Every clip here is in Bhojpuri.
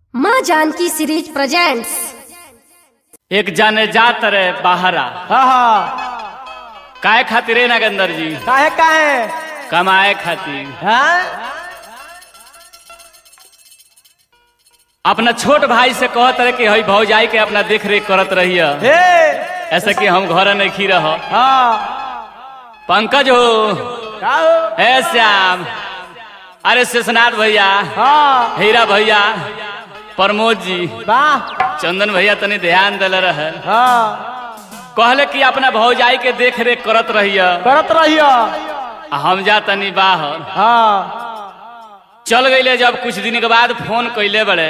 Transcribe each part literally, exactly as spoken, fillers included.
माँ जानकी सीरीज प्रेजेंट्स। एक जाने जात रे बाहरा। हाँ हाँ। काय खातिर है नागेंद्र जी? काहे काहे? कमाए खातिर। हाँ? अपना छोट भाई से कहत रहे कि हई भौजाई के अपना देख रेख करत रहिए, हे ऐसे कि हम घर नहीं खी रह। हाँ पंकज हो, का हो? हे श्याम, अरे शेषनाथ भैया, हाँ हीरा भैया, प्रमोद जी, वाह चंदन भैया तनी ध्यान दिले रहे। हाँ कहले कि अपना भौजाई के देख रेख करत रहिए, करत रहियो। हम जा तनी बाहर। हाँ चल गईले। जब कुछ दिन के बाद फोन कैले बड़े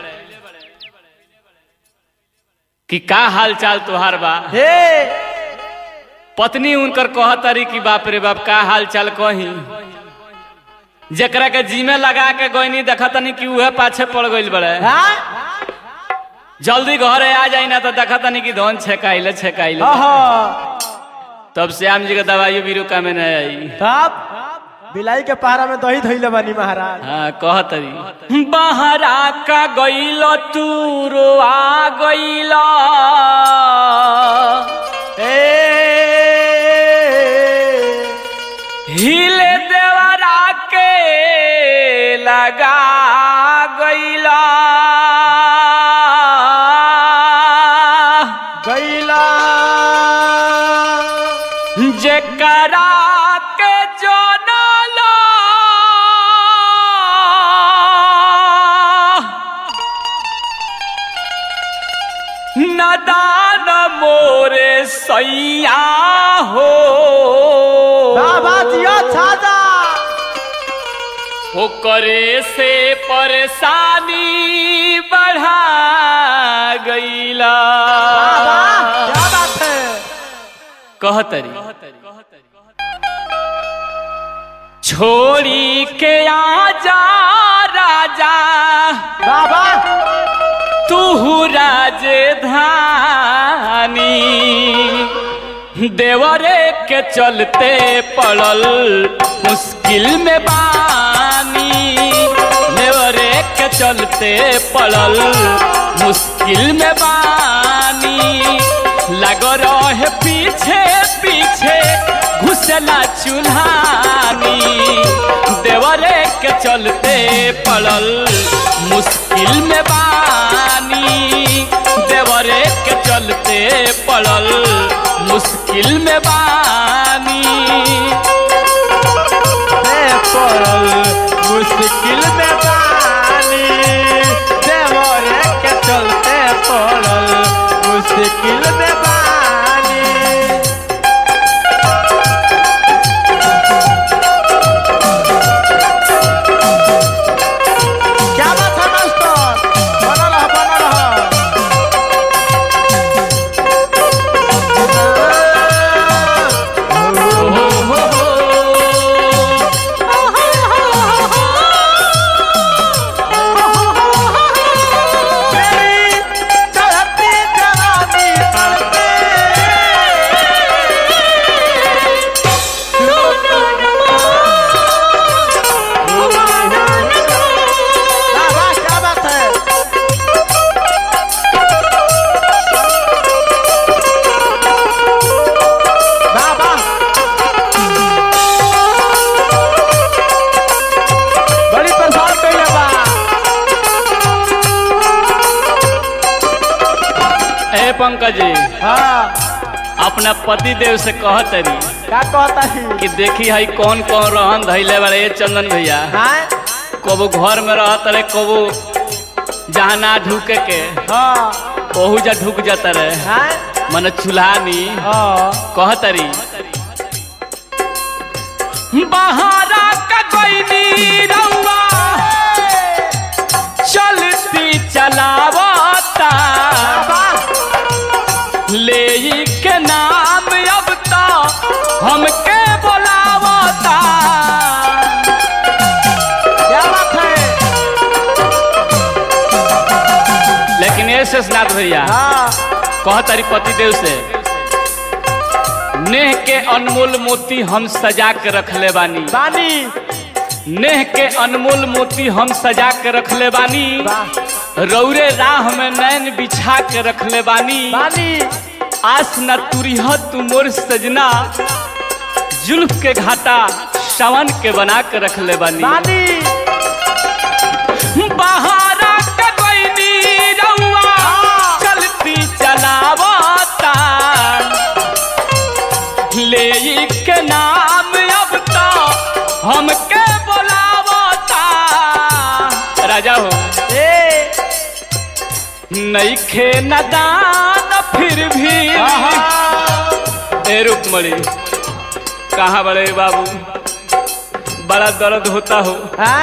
कि का हाल चाल तुहार बा। हे पत्नी उनकर कहतरी कि बाप रे बाप का हाल चाल कही। जकरा के जीमे लगा के गईनी देखतनी कि उहे पाछे पड़ गइल बड़े। हाँ जल्दी घरे आ जाई ना तो देखतनी कि धन छेकाइले छेकाइले। हाँ तब श्याम जी के दवाई बीरो का में नहीं आई। तब बिलाई के पहरा में दही धइले बनी महाराज। हाँ कहतरी बहरा का गइल तू रोआ गइल, हिले देवरा के लगा गइला गइला जेकरा के जनला नदान मोरे सैया हो। बाबा जियो छाजा ओकरे से परेशानी बढ़ा गईला। बाबा क्या बात है? कहतरी छोड़ी के आजा राजा बाबा तू राजधानी, देवरे के चलते पड़ल मुश्किल में बानी। देवरे के चलते पड़ल मुश्किल में बानी। लग रहे पीछे पीछे घुसला चुल्हानी। देवरे के चलते पड़ल मुश्किल में बानी। देवरे के चलते पड़ल मुश्किल में बानी। पड़ल मुश्किल में बानी। देवरे के चलते पड़ल मुश्किल में बानी। क्या बात है मास्टर? बना रहा बना रहा। पंकज जी, हाँ अपना पति देव से कहतरी क्या कहता है? कि देखी हई कौन कौन रहन धैले बड़े चंदन भैया। हाँ कबो घर में रहत रहे, कबो जहाँ ना ढूके के हाँ ओहू जा ढुक जाता रहे। हाँ मन चूल्हानी हाँ कहतरी बहारा का गईनी रउआ चलती चलावता। ले के नाम अब तो हमके बोलावता। क्या बात है? लेकिन ये शेषनाथ भैया हाँ कहतरी पतिदेव से नेह के अनमोल मोती हम सजा के रखले बानी। बानी नेह के अनमोल मोती हम सजा के रखले बानी, रौरे राह में नैन बिछा के रखले बानी। आस न तुरिह तू मोर सजना, जुल्फ के घाटा सावन के बना के रखले बानी। बहारा के कोई रउआ चलती चलावता, ले के नाम अब तो हमके बोलावता। राजा हो नइखे नदान फिर भी ए रुकमणी कहाँ बड़े बाबू, बड़ा दर्द होता हो।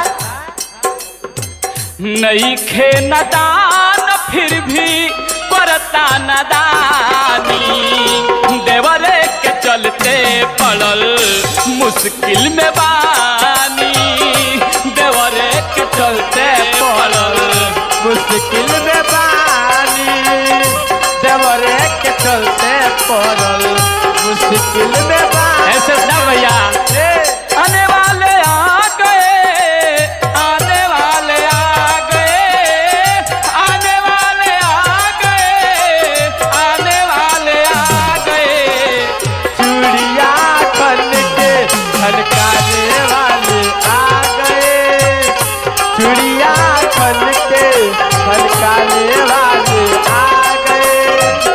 नइखे नदान फिर भी करता नदानी, देवरे के चलते पड़ल मुश्किल में बानी। देवरे के चलते पड़ल मुश्किल में बानी, देवरे के चलते पड़ल मुश्किल में बानी। ऐसे ना भैया, आने वाले आ गए, आने वाले आ गए, आने वाले आ गए, आने वाले आ गए। चूड़िया खन के खनकाने वाले आ गए, चूड़िया खन के खनकाने वाले आ गए।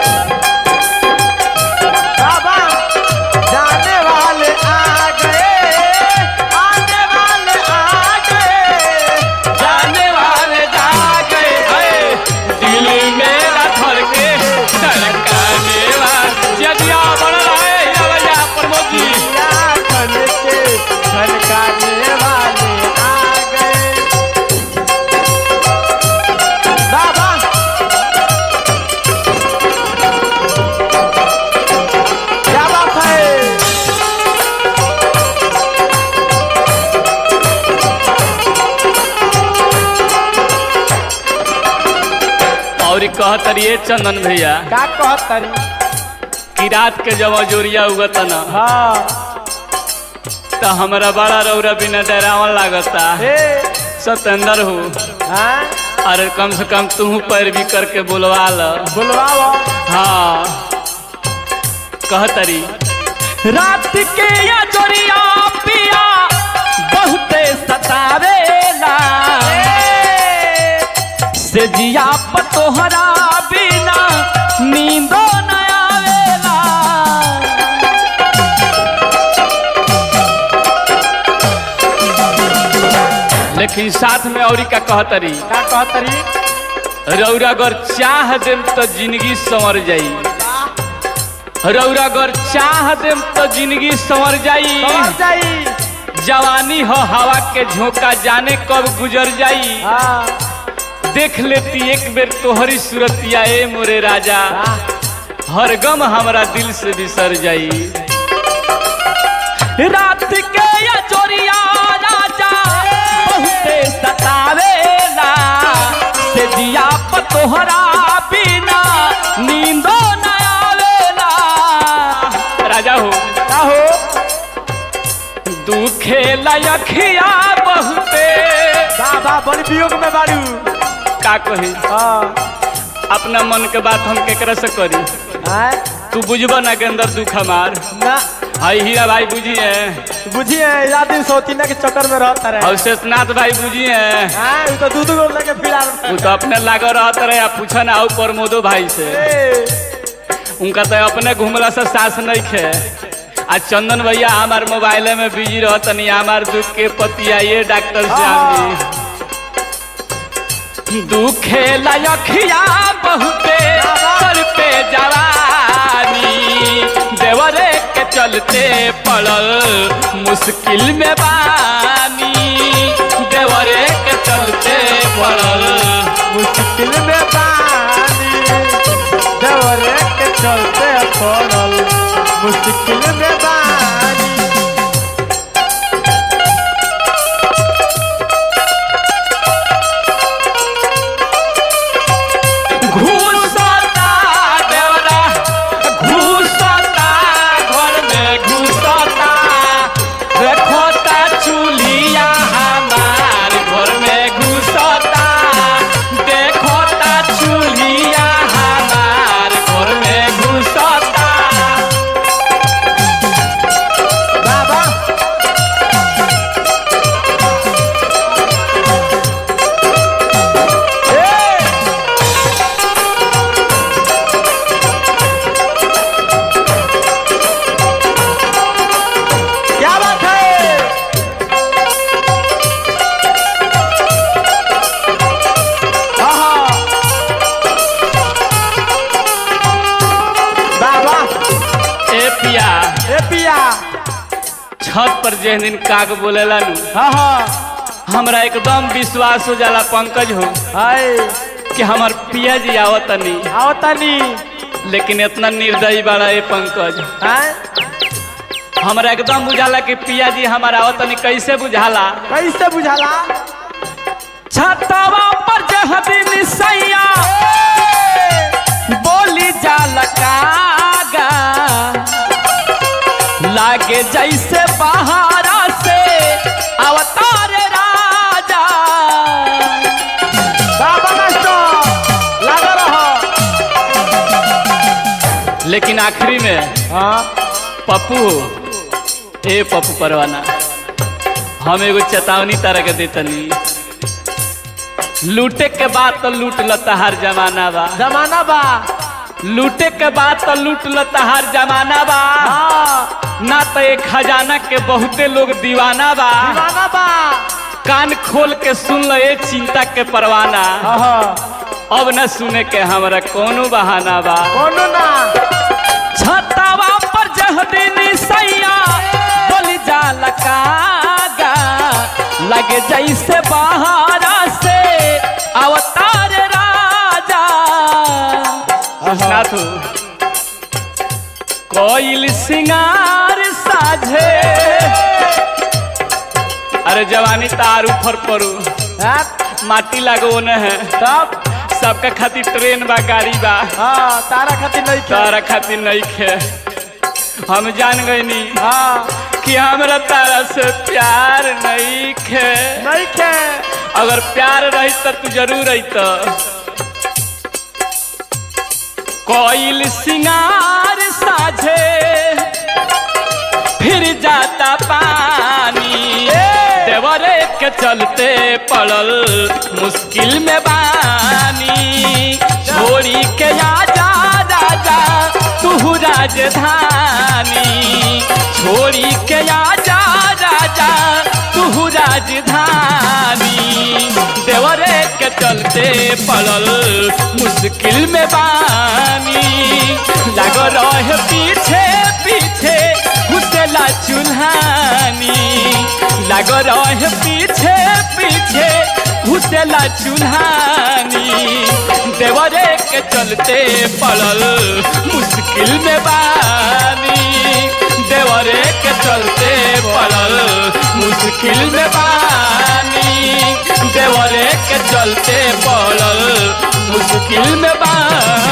बाबा जाने वाले आ गए, आने वाले आ गए, जाने वाले जा गए, है दिल मेरा धड़के धड़काने वाले। जदिया बढ़ रहा है या भैया प्रमोद जी, चूड़िया खन के खनकाने वाले आ गए। बाबा क्या बात है। और कहत रहिए चंदन भैया का कहत तारी। कि रात के जब जोरिया उगता न हाँ तो हमारा बड़ा रौरा बिना डरावन लागता। हे सतेंद्र हो, हाँ अरे कम से कम तू पैरवी करके बुलवा ल। बुलवाओ। हाँ कहतरी रात के या जोरिया पिया बहुते सतावेला, से जिया पतोहरा बिना नींदो न आवेला। लेकिन साथ में औरी का कहतरी, का कहत तारी। रौरा अगर चाह देम तो जिंदगी संवर जाई, रौरा अगर चाह देम तो जिंदगी संवर जाई। समझ जाई। जवानी हो हवा के झोंका, जाने कब गुजर जाई। हाँ देख लेती एक बेर तोहरी सूरतिया ए मोरे राजा, हर गम हमारा दिल से बिसर जाई। रात के या चोरिया राजा बहुते सतावेला, से जिया पतोहरा बिना नींदो न आवेला। राजा हो का हो। दुखे लखिया बहुते, बाबा बड़ी वियोग में बारू। का कही हाँ अपना मन के बात हम केकरा से करी। हाँ तू बुझबा ना के अंदर दुख हमार। ना हाई हीरा भाई बुझिए, बुझिए याद दिन सौतीना के चक्कर में रहता रहे। और शेषनाथ भाई बुझिए, हाँ वो तो दूध गोल लेके फिलहाल वो तो अपने लागो रहता रहे। पूछा ना आओ प्रमोदो भाई से, उनका तो अपने घूमला से सास नहीं खे। आज चंदन भैया हमार मोबाइल में बिजी रहतनी, हमार दुख के पतियाइए डॉक्टर श्याम जी। दुखे लखिया बहुते सर पे जवानी, देवरे के चलते पड़ल मुश्किल में बानी। देवरे के चलते पड़ल मुश्किल में बानी, देवरे के चलते पड़ल मुश्किल में बानी। घुसता देवरा घुसता घर में घुसता, देखोता चूल्हिया छत पर जे दिन काग बोलेला नु हाँ हाँ हमरा एकदम विश्वास हो जाला पंकज हो हाय कि हमार पिया जी आवतनी आओ तनी लेकिन इतना निर्दयी बड़ा है पंकज। हैं हमरा एकदम बुझाला कि पिया जी हमारा आवतनी कैसे बुझाला कैसे बुझाला छतवा पर जह दिन सैया बोली जाल कागा लागे जैसे बहारा से अवतार राजा। बाबा मास्टर लगा रहो। लेकिन आखिरी में हाँ पप्पू ए पप्पू परवाना हम एगो चेतावनी तरह के देतनी लूटे के बाद तो लूट लता हर जमाना बा जमाना बा लूटे के बाद तो लूट लता हर जमाना बा हाँ ना तो एक खजाना के बहुते लोग दीवाना बा दीवाना बा कान खोल के सुन लो ये चिंता के परवाना हाँ अब न सुने के हमरा कोनो बहाना बा कोनो ना छतवा पर जह दिन सैया बोली जाल कागा लगे जैसे बहारा से अवतार राजा। नाथू कोइल सिंगार साझे अरे जवानी तार ऊपर परू माटी लागो न है तब सबका खातिर ट्रेन बा गाड़ी बा हाँ तारा खातिर नहीं खे तारा खातिर नहीं खे हम जान गई नी हाँ कि हमरा तारा से प्यार नहीं खे नहीं खे अगर प्यार रही तो तू जरूर रही तो कोइल सिंगार साझे फिर जाता पानी देवरे के चलते पड़ल मुश्किल में बानी छोड़ी के आजा राजा तू राजधानी छोड़ी के आजा राजा तू राजधानी देवरे के चलते पड़ल मुश्किल में बानी लगो रहे पीछे पीछे घुसेला चूल्हानी लगो रहे पीछे पीछे घुसेला चूल्हानी देवरे के चलते पड़ल मुश्किल में बानी देवरे के चलते पड़ल मुश्किल में बानी देवरे के चलते पड़ल मुश्किल में बानी।